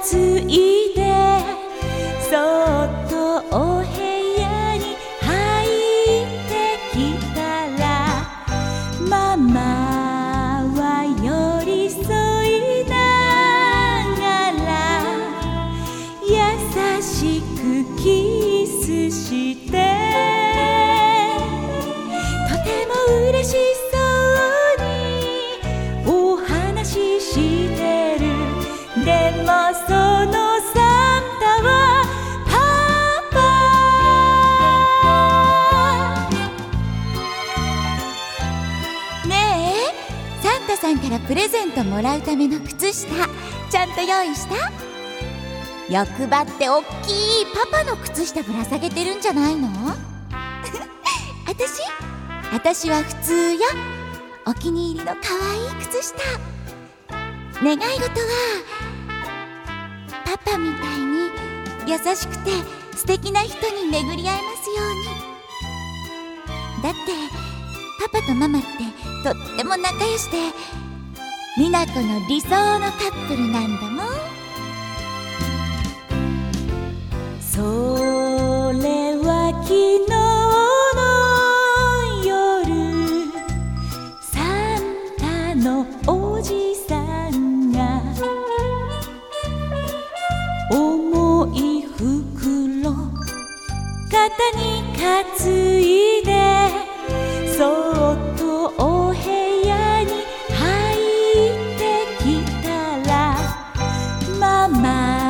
担いでそっとお部屋に入ってきたら、ママは寄り添いながら優しくキスして、とても嬉しそうにお話ししてる。でもそのサンタはパパ。ねえ、サンタさんからプレゼントもらうための靴下ちゃんと用意した？欲張っておっきいパパの靴下ぶら下げてるんじゃないの？私は普通よ。お気に入りの可愛い靴下。願い事はパパみたいに優しくて素敵な人に巡り合えますように。だってパパとママってとっても仲良しで、美奈子の理想のカップルなんだもん。それは昨日の夜、サンタのおじさんが重い袋肩に担いでそっとお部屋に入ってきたら、ママ